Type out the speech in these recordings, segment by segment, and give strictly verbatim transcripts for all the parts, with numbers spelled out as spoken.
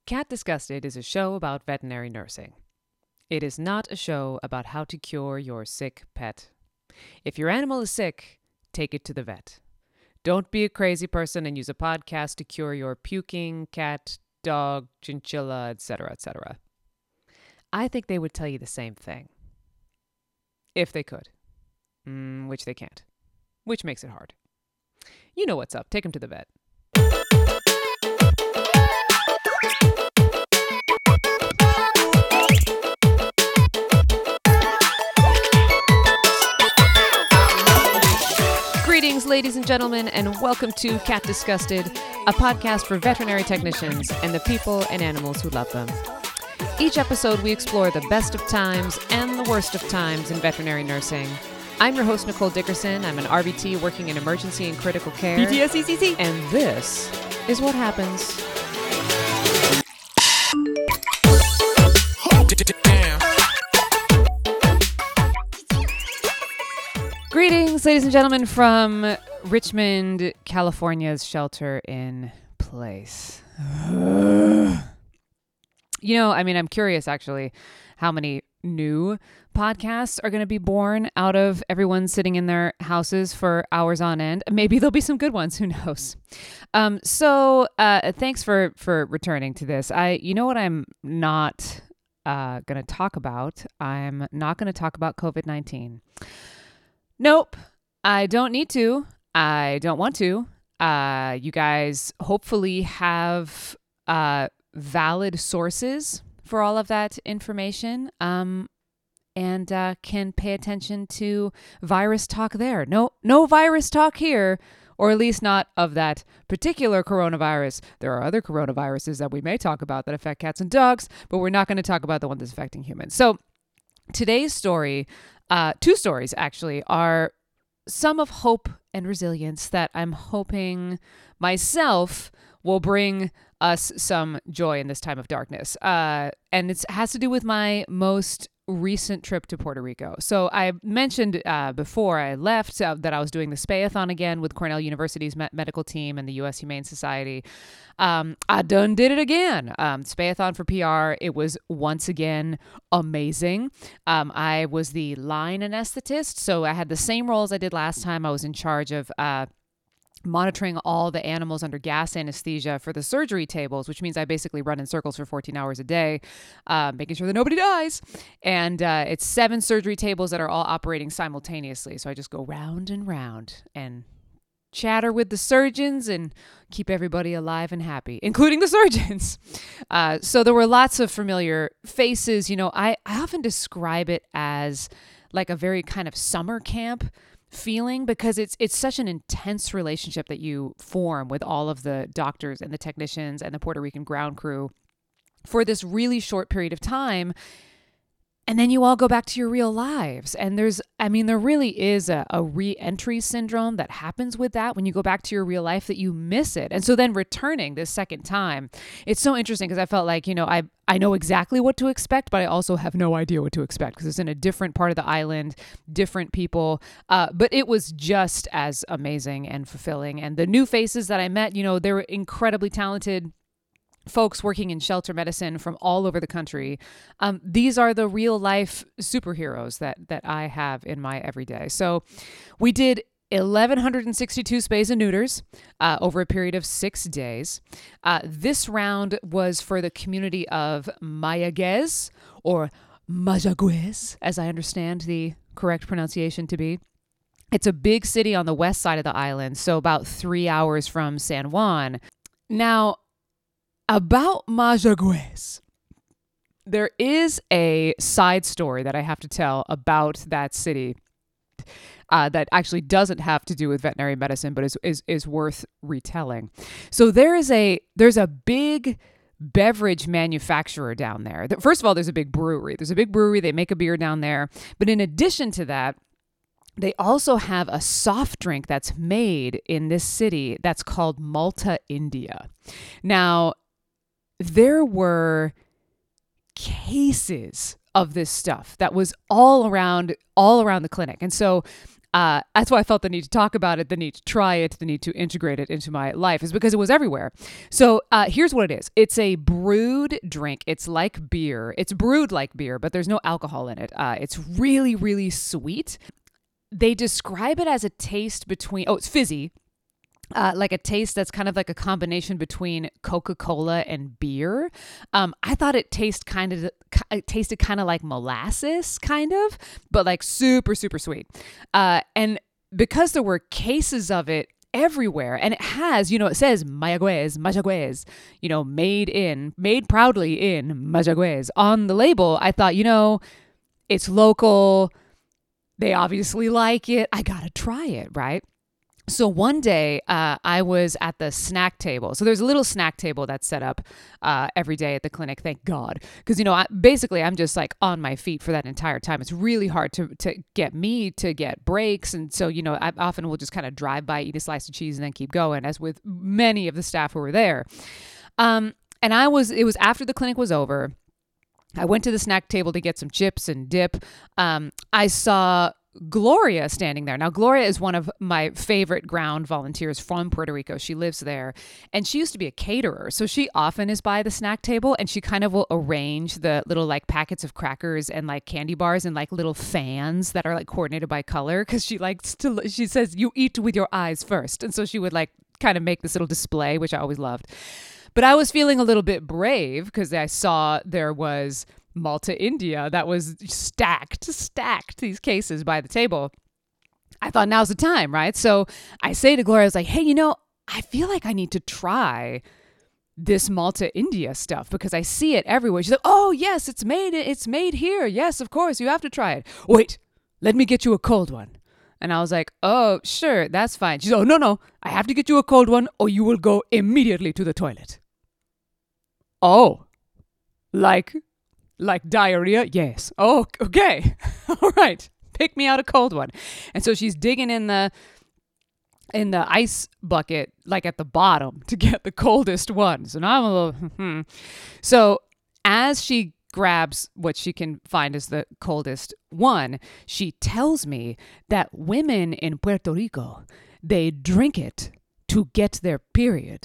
Cat Disgusted is a show about veterinary nursing. It is not a show about how to cure your sick pet. If your animal is sick, take it to the vet. Don't be a crazy person and use a podcast to cure your puking cat, dog, chinchilla, et cetera, et cetera. I think they would tell you the same thing. If they could. Mm, which they can't. Which makes it hard. You know what's up. Take them to the vet. Greetings, ladies and gentlemen, and welcome to Cat Disgusted, a podcast for veterinary technicians and the people and animals who love them. Each episode, we explore the best of times and the worst of times in veterinary nursing. I'm your host, Nicole Dickerson. I'm an R V T working in emergency and critical care. B T S C C C. And this is what happens. Greetings, ladies and gentlemen, from Richmond, California's shelter in place. You know, I mean, I'm curious, actually, how many new podcasts are going to be born out of everyone sitting in their houses for hours on end. Maybe there'll be some good ones. Who knows? Um, so uh, thanks for, for returning to this. I, you know what I'm not uh, going to talk about? I'm not going to talk about covid nineteen. Nope, I don't need to. I don't want to. Uh, you guys hopefully have uh, valid sources for all of that information, um, and uh, can pay attention to virus talk there. No, no virus talk here, or at least not of that particular coronavirus. There are other coronaviruses that we may talk about that affect cats and dogs, but we're not going to talk about the one that's affecting humans. So today's story, uh, two stories actually, are some of hope and resilience that I'm hoping myself will bring us some joy in this time of darkness. Uh, and it has to do with my most recent trip to Puerto Rico. So I mentioned uh, before I left uh, that I was doing the Spay-a-thon again with Cornell University's me- medical team and the U S Humane Society. Um, I done did it again. Um, Spay-a-thon for P R. It was once again amazing. Um, I was the line anesthetist, so I had the same role as I did last time. I was in charge of uh, monitoring all the animals under gas anesthesia for the surgery tables, which means I basically run in circles for fourteen hours a day, uh, making sure that nobody dies. And uh, it's seven surgery tables that are all operating simultaneously. So I just go round and round and chatter with the surgeons and keep everybody alive and happy, including the surgeons. Uh, so there were lots of familiar faces. You know, I, I often describe it as like a very kind of summer camp feeling, because it's it's such an intense relationship that you form with all of the doctors and the technicians and the Puerto Rican ground crew for this really short period of time. And then you all go back to your real lives. And there's, I mean, there really is a, a re-entry syndrome that happens with that when you go back to your real life, that you miss it. And so then returning this second time, it's so interesting because I felt like, you know, I, I know exactly what to expect, but I also have no idea what to expect because it's in a different part of the island, different people. Uh, but it was just as amazing and fulfilling. And the new faces that I met, you know, they were incredibly talented folks working in shelter medicine from all over the country. Um, these are the real life superheroes that that I have in my everyday. So we did eleven sixty-two spays and neuters uh, over a period of six days. Uh, this round was for the community of Mayagüez, or Mayagüez, as I understand the correct pronunciation to be. It's a big city on the west side of the island, so about three hours from San Juan. Now, about Mayagüez, there is a side story that I have to tell about that city uh, that actually doesn't have to do with veterinary medicine, but is, is is worth retelling. So there is a there's a big beverage manufacturer down there. First of all, there's a big brewery. There's a big brewery. They make a beer down there. But in addition to that, they also have a soft drink that's made in this city that's called Malta India. Now, there were cases of this stuff that was all around, all around the clinic. And so Uh, that's why I felt the need to talk about it, the need to try it, the need to integrate it into my life, is because it was everywhere. So uh, here's what it is. It's a brewed drink. It's like beer. It's brewed like beer, but there's no alcohol in it. Uh, it's really, really sweet. They describe it as a taste between, oh, it's fizzy. Uh, like a taste that's kind of like a combination between Coca-Cola and beer. Um, I thought it tasted kind of it tasted kind of like molasses, kind of, but like super, super sweet. Uh, and because there were cases of it everywhere, and it has, you know, it says Mayagüez, Mayagüez, you know, made in, made proudly in Mayagüez on the label, I thought, you know, it's local. They obviously like it. I gotta try it, right? So one day uh, I was at the snack table. So there's a little snack table that's set up uh, every day at the clinic. Thank God. Because, you know, I, basically I'm just like on my feet for that entire time. It's really hard to, to get me to get breaks. And so, you know, I often will just kind of drive by, eat a slice of cheese and then keep going, as with many of the staff who were there. Um, and I was, it was after the clinic was over. I went to the snack table to get some chips and dip. Um, I saw Gloria standing there. Now, Gloria is one of my favorite ground volunteers from Puerto Rico. She lives there, and she used to be a caterer. So she often is by the snack table, and she kind of will arrange the little like packets of crackers and like candy bars and like little fans that are like coordinated by color. Cause she likes to, she says, you eat with your eyes first. And so she would like kind of make this little display, which I always loved. But I was feeling a little bit brave because I saw there was Malta India that was stacked, stacked these cases by the table. I thought now's the time, right? So I say to Gloria, I was like, hey, you know, I feel like I need to try this Malta India stuff because I see it everywhere. She's like, oh, yes, it's made, it's made here. Yes, of course, you have to try it. Wait, let me get you a cold one. And I was like, oh, sure, that's fine. She's like, oh, no, no, I have to get you a cold one or you will go immediately to the toilet. Oh, like... Like diarrhea? Yes. Oh, okay. All right. Pick me out a cold one. And so she's digging in the in the ice bucket, like at the bottom, to get the coldest one. So now I'm a little, hmm. So as she grabs what she can find as the coldest one, she tells me that women in Puerto Rico, they drink it to get their period.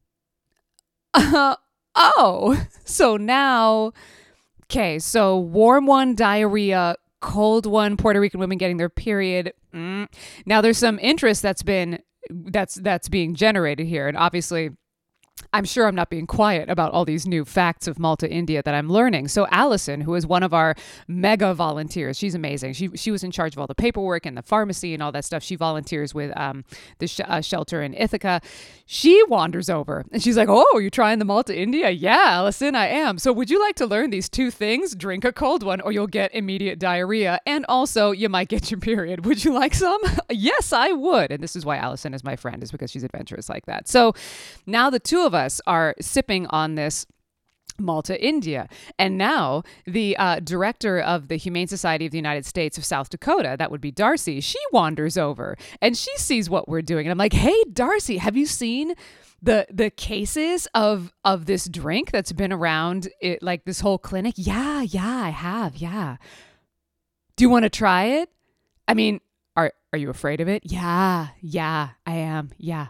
Uh, oh, so now... Okay, so warm one, diarrhea, cold one, Puerto Rican women getting their period. Mm. Now there's some interest that's been that's that's being generated here, and obviously I'm sure I'm not being quiet about all these new facts of Malta India that I'm learning. So Allison, who is one of our mega volunteers, she's amazing. She she was in charge of all the paperwork and the pharmacy and all that stuff. She volunteers with um the sh- uh, shelter in Ithaca. She wanders over and she's like, oh, you're trying the Malta India? Yeah, Allison, I am. So would you like to learn these two things? Drink a cold one or you'll get immediate diarrhea. And also you might get your period. Would you like some? Yes, I would. And this is why Allison is my friend, is because she's adventurous like that. So now the two of us are sipping on this Malta India. And now the uh, director of the Humane Society of the United States of South Dakota, that would be Darcy, she wanders over and she sees what we're doing. And I'm like, hey, Darcy, have you seen the the cases of of this drink that's been around it, like this whole clinic? Yeah, yeah, I have. Yeah. Do you want to try it? I mean, are are you afraid of it? Yeah, yeah, I am. Yeah.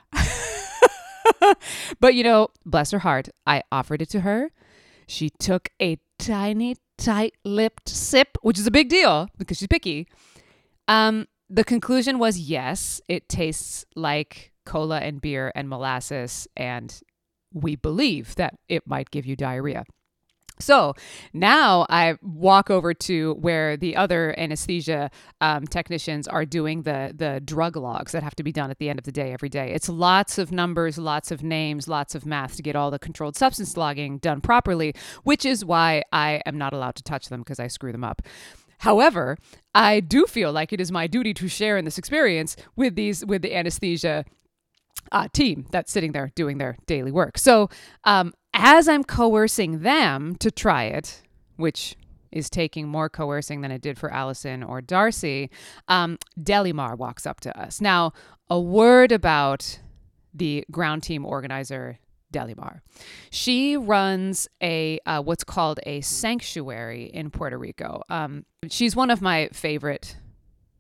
But, you know, bless her heart, I offered it to her. She took a tiny, tight-lipped sip, which is a big deal because she's picky. Um, the conclusion was, yes, it tastes like cola and beer and molasses, and we believe that it might give you diarrhea. So now I walk over to where the other anesthesia um, technicians are doing the the drug logs that have to be done at the end of the day every day. It's lots of numbers, lots of names, lots of math to get all the controlled substance logging done properly, which is why I am not allowed to touch them because I screw them up. However, I do feel like it is my duty to share in this experience with these with the anesthesia uh, team that's sitting there doing their daily work. So um, as I'm coercing them to try it, which is taking more coercing than it did for Allison or Darcy, um, Delimar walks up to us. Now, a word about the ground team organizer, Delimar. She runs a uh, what's called a sanctuary in Puerto Rico. Um, she's one of my favorite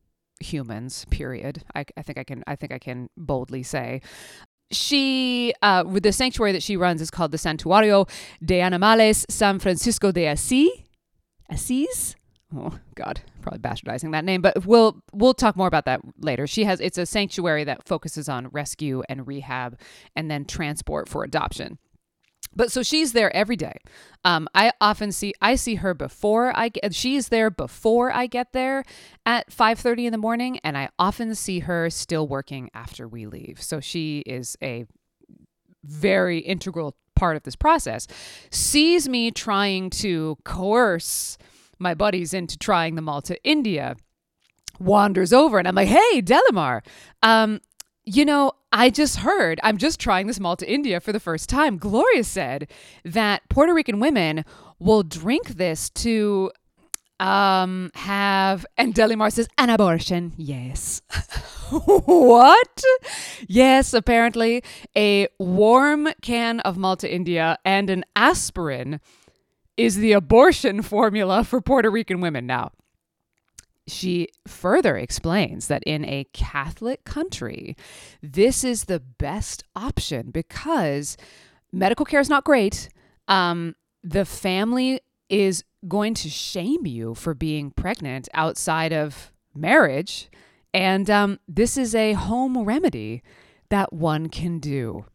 humans, period. I, I think I can I think I can boldly say. She, uh, the sanctuary that she runs is called the Santuario de Animales San Francisco de Asís. Asís? Oh God, probably bastardizing that name, but we'll we'll talk more about that later. She has it's a sanctuary that focuses on rescue and rehab and then transport for adoption. But so she's there every day. Um, I often see I see her before I get. She's there before I get there at five thirty in the morning, and I often see her still working after we leave. So she is a very integral part of this process. Sees me trying to coerce my buddies into trying the Malta India, wanders over, and I'm like, "Hey, Delamar, um, you know, I just heard, I'm just trying this Malta India for the first time. Gloria said that Puerto Rican women will drink this to um, have," and Delamar says, "an abortion." Yes. What? Yes, apparently a warm can of Malta India and an aspirin is the abortion formula for Puerto Rican women. Now, she further explains that in a Catholic country, this is the best option because medical care is not great. Um, the family is going to shame you for being pregnant outside of marriage. And um, this is a home remedy that one can do.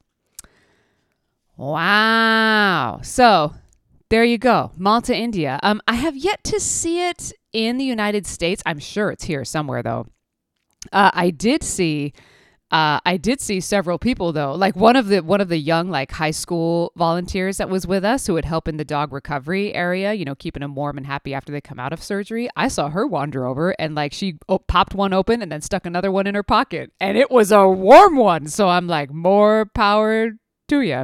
Wow. So there you go. Malta India. Um, I have yet to see it in the United States. I'm sure it's here somewhere, though. Uh, I did see, uh, I did see several people, though. Like one of the one of the young, like high school volunteers that was with us, who would help in the dog recovery area. You know, keeping them warm and happy after they come out of surgery. I saw her wander over and like she oh, popped one open and then stuck another one in her pocket, and it was a warm one. So I'm like, more power to you.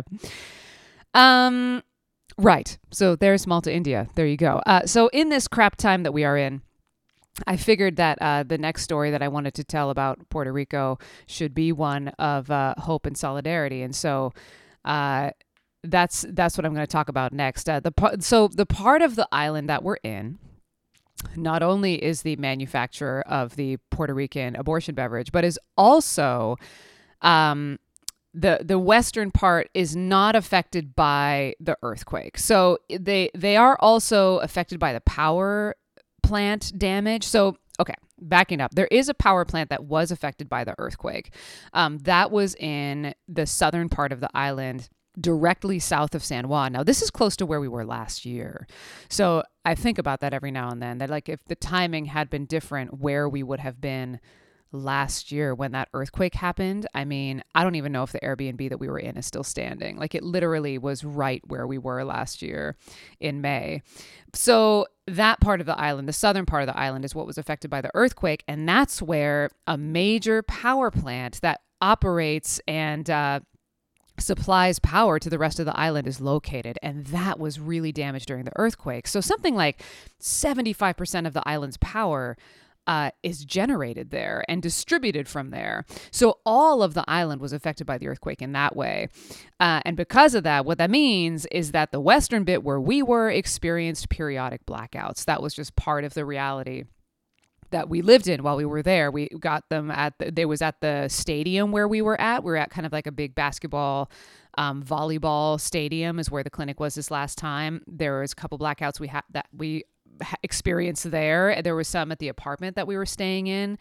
Um. Right. So there's Malta India. There you go. Uh, so in this crap time that we are in, I figured that uh, the next story that I wanted to tell about Puerto Rico should be one of uh, hope and solidarity. And so uh, that's that's what I'm going to talk about next. Uh, the So the part of the island that we're in not only is the manufacturer of the Puerto Rican abortion beverage, but is also... Um, The the western part is not affected by the earthquake. So they they are also affected by the power plant damage. So, okay, backing up. There is a power plant that was affected by the earthquake. Um, that was in the southern part of the island, directly south of San Juan. Now, this is close to where we were last year. So I think about that every now and then, that like if the timing had been different, where we would have been last year when that earthquake happened. I mean, I don't even know if the Airbnb that we were in is still standing. Like it literally was right where we were last year in May. So that part of the island, the southern part of the island, is what was affected by the earthquake. And that's where a major power plant that operates and uh, supplies power to the rest of the island is located. And that was really damaged during the earthquake. So something like seventy-five percent of the island's power Uh, is generated there and distributed from there. So all of the island was affected by the earthquake in that way. Uh, and because of that, what that means is that the western bit where we were experienced periodic blackouts. That was just part of the reality that we lived in while we were there. We got them at, the, they was at the stadium where we were at. We were at kind of like a big basketball, um, volleyball stadium is where the clinic was this last time. There was a couple blackouts we had that we experience there. There was some at the apartment that we were staying in.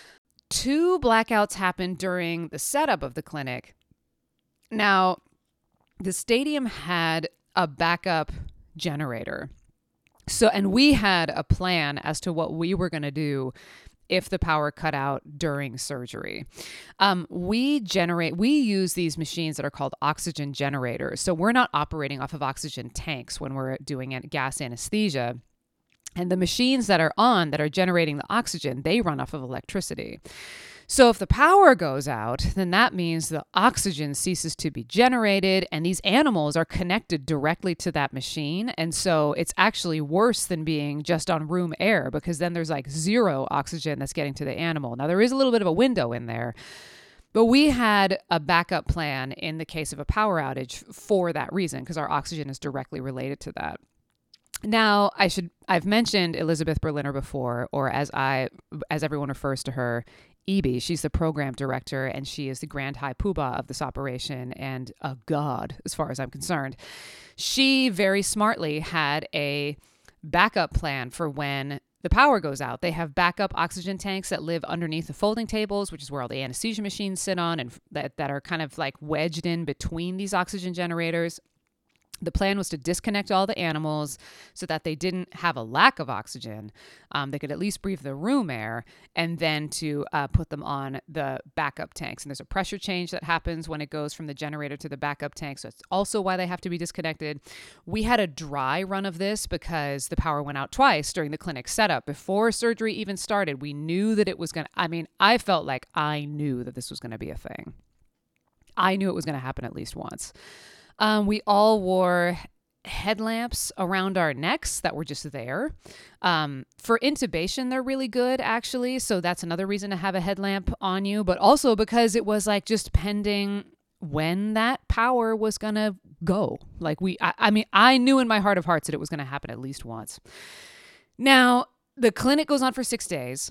Two blackouts happened during the setup of the clinic. Now, the stadium had a backup generator. So, and we had a plan as to what we were going to do if the power cut out during surgery. Um, we generate, we use these machines that are called oxygen generators. So we're not operating off of oxygen tanks when we're doing gas anesthesia. And the machines that are on, that are generating the oxygen, they run off of electricity. So if the power goes out, then that means the oxygen ceases to be generated, and these animals are connected directly to that machine. And so it's actually worse than being just on room air, because then there's like zero oxygen that's getting to the animal. Now, there is a little bit of a window in there, but we had a backup plan in the case of a power outage for that reason, because our oxygen is directly related to that. Now, I should I've mentioned Elizabeth Berliner before, or as I as everyone refers to her, E B. She's the program director, and she is the grand high poobah of this operation and a god, as far as I'm concerned. She very smartly had a backup plan for when the power goes out. They have backup oxygen tanks that live underneath the folding tables, which is where all the anesthesia machines sit on, and that, that are kind of like wedged in between these oxygen generators. The plan was to disconnect all the animals so that they didn't have a lack of oxygen. Um, they could at least breathe the room air, and then to uh, put them on the backup tanks. And there's a pressure change that happens when it goes from the generator to the backup tank. So it's also why they have to be disconnected. We had a dry run of this because the power went out twice during the clinic setup. Before surgery even started, we knew that it was going to, I mean, I felt like I knew that this was going to be a thing. I knew it was going to happen at least once. Um, we all wore headlamps around our necks that were just there. Um, for intubation, they're really good, actually. So that's another reason to have a headlamp on you, but also because it was like just pending when that power was going to go. Like we, I, I mean, I knew in my heart of hearts that it was going to happen at least once. Now, the clinic goes on for six days.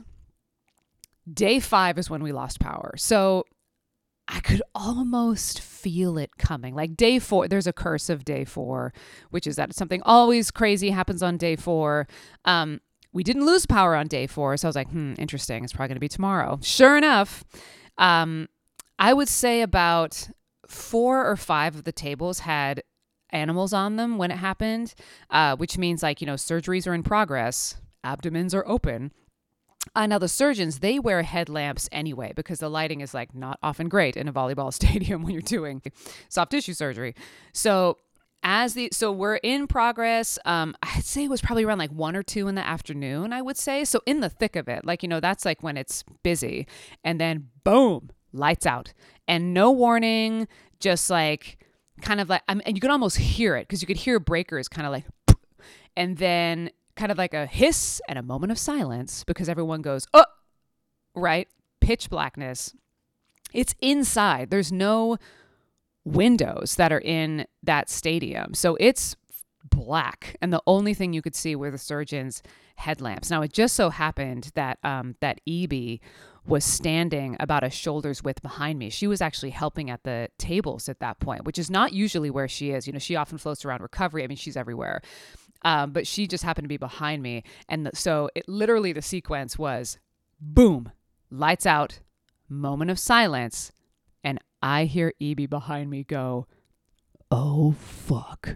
Day five is when we lost power. So I could almost feel it coming. Like day four, there's a curse of day four, which is that something always crazy happens on day four. Um, we didn't lose power on day four. So I was like, hmm, interesting. It's probably going to be tomorrow. Sure enough, um, I would say about four or five of the tables had animals on them when it happened, uh, which means like, you know, surgeries are in progress, abdomens are open. Uh, now, the surgeons, they wear headlamps anyway because the lighting is like not often great in a volleyball stadium when you're doing soft tissue surgery. So as the so we're in progress. Um, I'd say it was probably around like one or two in the afternoon, I would say. So in the thick of it, like, you know, that's like when it's busy. And then boom, lights out. And no warning, just like kind of like, I mean, and you could almost hear it because you could hear breakers kind of like, and then kind of like a hiss and a moment of silence because everyone goes, oh, right? Pitch blackness. It's inside. There's no windows that are in that stadium. So it's black. And the only thing you could see were the surgeons' headlamps. Now, it just so happened that um, that E B was standing about a shoulder's width behind me. She was actually helping at the tables at that point, which is not usually where she is. You know, she often floats around recovery. I mean, she's everywhere. Um, but she just happened to be behind me. And the, so it literally, the sequence was boom, lights out, moment of silence. And I hear E B behind me go, oh, fuck.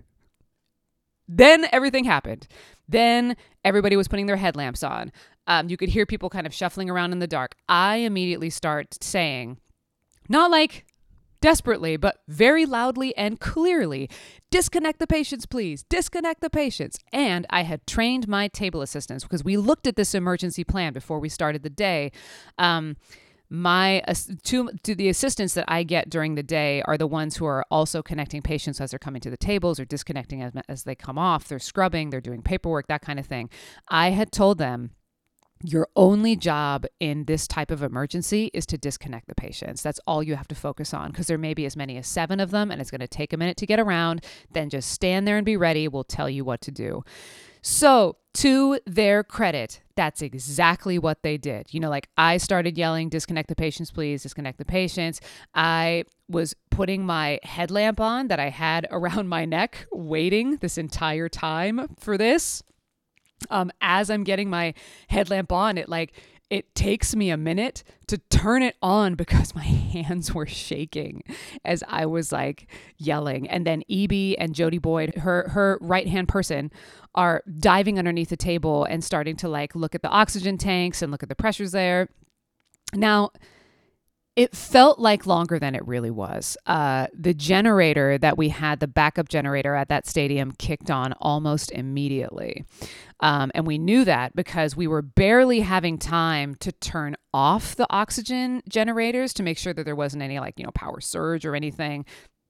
Then everything happened. Then everybody was putting their headlamps on. Um, you could hear people kind of shuffling around in the dark. I immediately start saying, not like desperately, but very loudly and clearly, disconnect the patients, please. Disconnect the patients. And I had trained my table assistants because we looked at this emergency plan before we started the day. Um, my uh, two, to the assistants that I get during the day are the ones who are also connecting patients as they're coming to the tables or disconnecting as, as they come off. They're scrubbing, they're doing paperwork, that kind of thing. I had told them, your only job in this type of emergency is to disconnect the patients. That's all you have to focus on because there may be as many as seven of them and it's going to take a minute to get around. Then just stand there and be ready. We'll tell you what to do. So to their credit, that's exactly what they did. You know, like I started yelling, disconnect the patients, please, disconnect the patients. I was putting my headlamp on that I had around my neck, waiting this entire time for this. Um, as I'm getting my headlamp on, it like, it takes me a minute to turn it on because my hands were shaking as I was like yelling. And then E B and Jody Boyd, her, her right-hand person, are diving underneath the table and starting to like look at the oxygen tanks and look at the pressures there. Now, it felt like longer than it really was. Uh, the generator that we had, the backup generator at that stadium, kicked on almost immediately. Um, and we knew that because we were barely having time to turn off the oxygen generators to make sure that there wasn't any like, you know, power surge or anything.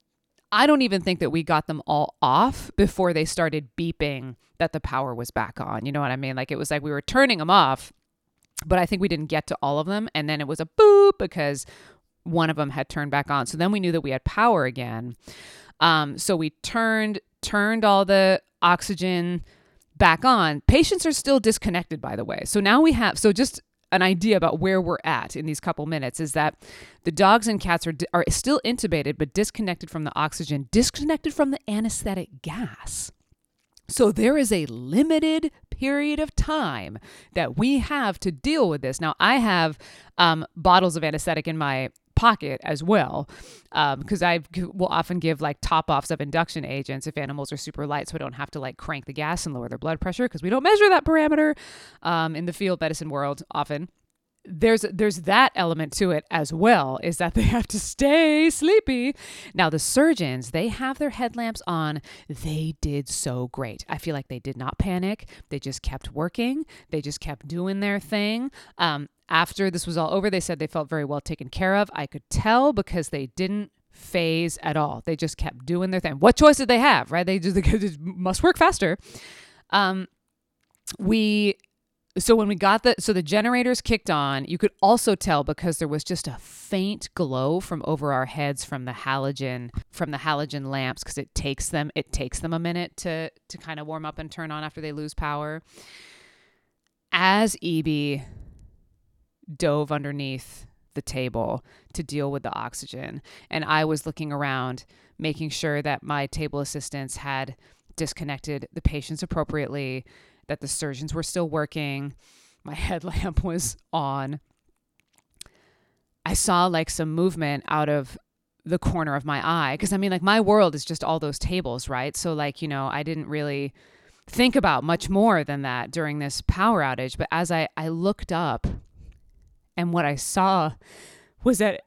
I don't even think that we got them all off before they started beeping that the power was back on. You know what I mean? Like it was like we were turning them off, but I think we didn't get to all of them. And then it was a boop because one of them had turned back on. So then we knew that we had power again. Um, so we turned, turned all the oxygen back on. Patients are still disconnected, by the way. So now we have, so just an idea about where we're at in these couple minutes is that the dogs and cats are, are still intubated, but disconnected from the oxygen, disconnected from the anesthetic gas. So there is a limited period of time that we have to deal with this. Now, I have um, bottles of anesthetic in my pocket as well, because um, I will often give like top-offs of induction agents if animals are super light, so I don't have to like crank the gas and lower their blood pressure, because we don't measure that parameter um, in the field medicine world often. There's there's that element to it as well, is that they have to stay sleepy. Now, the surgeons, they have their headlamps on. They did so great. I feel like they did not panic. They just kept working. They just kept doing their thing. Um, after this was all over, they said they felt very well taken care of. I could tell because they didn't phase at all. They just kept doing their thing. What choice did they have, right? They just, they just must work faster. Um, we... So when we got the, so the generators kicked on, you could also tell because there was just a faint glow from over our heads from the halogen, from the halogen lamps, because it takes them, it takes them a minute to, to kind of warm up and turn on after they lose power. As E B dove underneath the table to deal with the oxygen, and I was looking around, making sure that my table assistants had disconnected the patients appropriately, that the surgeons were still working, my headlamp was on. I saw like some movement out of the corner of my eye. Because I mean, like my world is just all those tables, right? So like, you know, I didn't really think about much more than that during this power outage. But as I, I looked up, and what I saw was that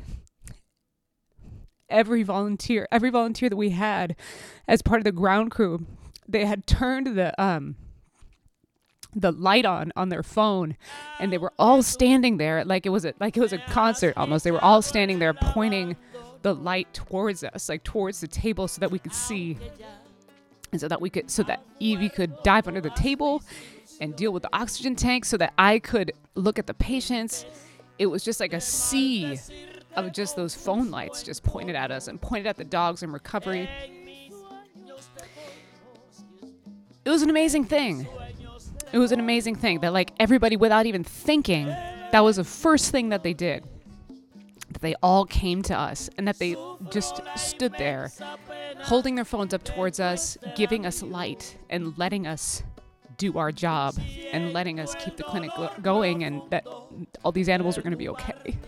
every volunteer, every volunteer that we had as part of the ground crew, they had turned the, um, the light on on their phone, and they were all standing there like it was a like it was a concert almost. They were all standing there pointing the light towards us, like towards the table, so that we could see, and so that we could so that Evie could dive under the table and deal with the oxygen tank, so that I could look at the patients. It was just like a sea of just those phone lights just pointed at us and pointed at the dogs in recovery. It was an amazing thing. It was an amazing thing that like everybody, without even thinking, that was the first thing that they did. That they all came to us, and that they just stood there holding their phones up towards us, giving us light and letting us do our job and letting us keep the clinic go- going, and that all these animals are going to be okay.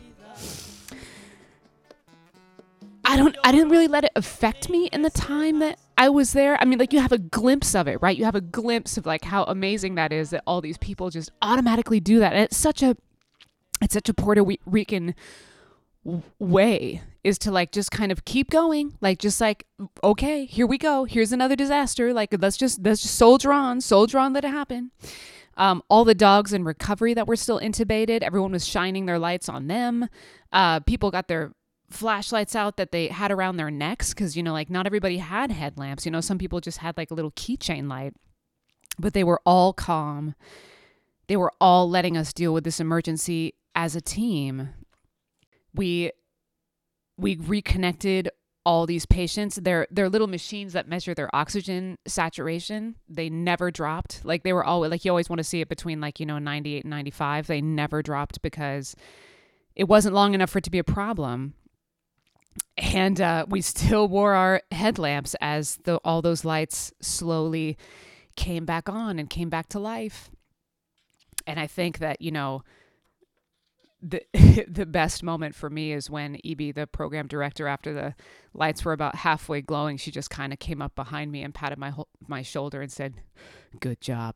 I don't, I didn't really let it affect me in the time that I was there. I mean, like you have a glimpse of it, right? You have a glimpse of like how amazing that is, that all these people just automatically do that. And it's such a, it's such a Puerto Rican w- way is to like, just kind of keep going. Like, just like, okay, here we go. Here's another disaster. Like, let's just, let's just soldier on, soldier on, let it happen. Um, all the dogs in recovery that were still intubated, everyone was shining their lights on them. Uh, people got their flashlights out that they had around their necks, because, you know, like not everybody had headlamps. You know, some people just had like a little keychain light, but they were all calm. They were all letting us deal with this emergency as a team. We we reconnected all these patients. They're, they're little machines that measure their oxygen saturation. They never dropped. Like they were always, like you always want to see it between like, you know, ninety-eight and ninety-five. They never dropped because it wasn't long enough for it to be a problem. And uh, we still wore our headlamps as the, all those lights slowly came back on and came back to life. And I think that, you know, the the best moment for me is when E B, the program director, after the lights were about halfway glowing, she just kind of came up behind me and patted my ho- my shoulder and said, "Good job."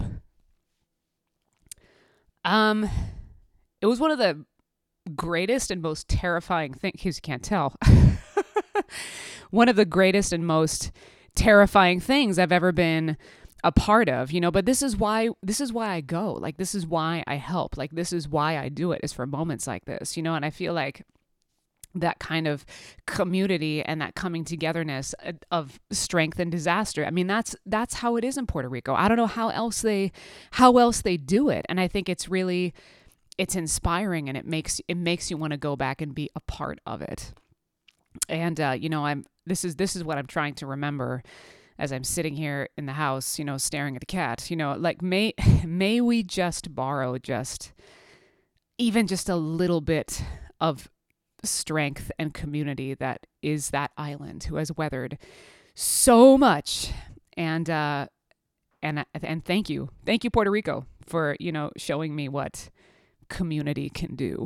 Um, it was one of the greatest and most terrifying thing, because you can't tell, one of the greatest and most terrifying things I've ever been a part of, you know, but this is why, this is why I go, like, this is why I help, like, this is why I do it, is for moments like this, you know, and I feel like that kind of community and that coming togetherness of strength and disaster. I mean, that's, that's how it is in Puerto Rico. I don't know how else they, how else they do it. And I think it's really, it's inspiring, and it makes, it makes you want to go back and be a part of it. And, uh, you know, I'm, this is, this is what I'm trying to remember as I'm sitting here in the house, you know, staring at the cat, you know, like may may we just borrow just even just a little bit of strength and community that is that island who has weathered so much. And uh and and thank you. Thank you, Puerto Rico, for, you know, showing me what community can do.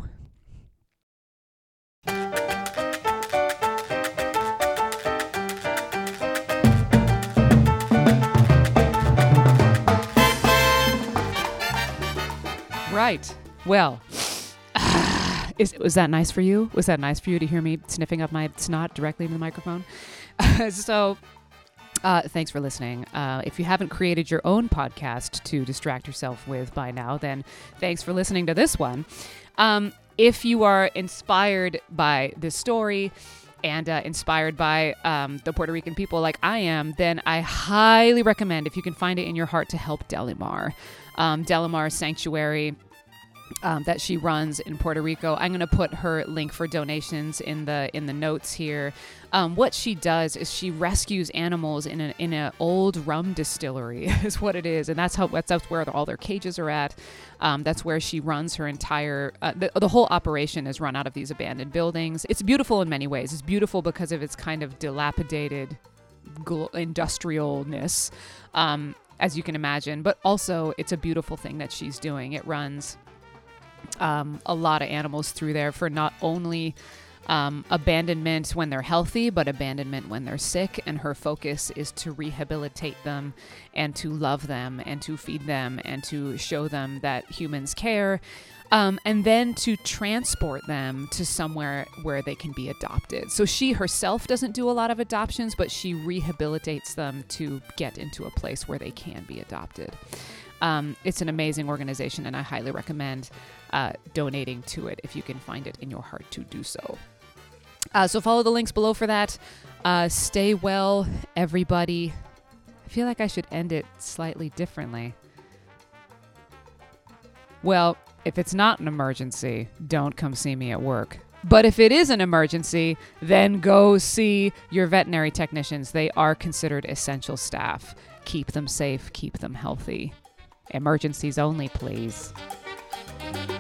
Right. Well, is was that nice for you? Was that nice for you to hear me sniffing up my snot directly in the microphone? so, uh, thanks for listening. Uh, if you haven't created your own podcast to distract yourself with by now, then thanks for listening to this one. Um, if you are inspired by this story and uh, inspired by um, the Puerto Rican people like I am, then I highly recommend, if you can find it in your heart, to help Delimar. Um, Delimar Sanctuary um, that she runs in Puerto Rico. I'm going to put her link for donations in the in the notes here. Um, what she does is she rescues animals in an in an old rum distillery is what it is, and that's how that's, that's where all their cages are at. Um, that's where she runs her entire uh, the, the whole operation is run out of these abandoned buildings. It's beautiful in many ways. It's beautiful because of its kind of dilapidated gl- industrialness. Um, as you can imagine, but also it's a beautiful thing that she's doing. It runs um, a lot of animals through there for not only um, abandonment when they're healthy, but abandonment when they're sick. And her focus is to rehabilitate them and to love them and to feed them and to show them that humans care. Um, and then to transport them to somewhere where they can be adopted. So she herself doesn't do a lot of adoptions, but she rehabilitates them to get into a place where they can be adopted. Um, it's an amazing organization, and I highly recommend uh, donating to it if you can find it in your heart to do so. Uh, so follow the links below for that. Uh, stay well, everybody. I feel like I should end it slightly differently. Well, if it's not an emergency, don't come see me at work. But if it is an emergency, then go see your veterinary technicians. They are considered essential staff. Keep them safe, keep them healthy. Emergencies only, please.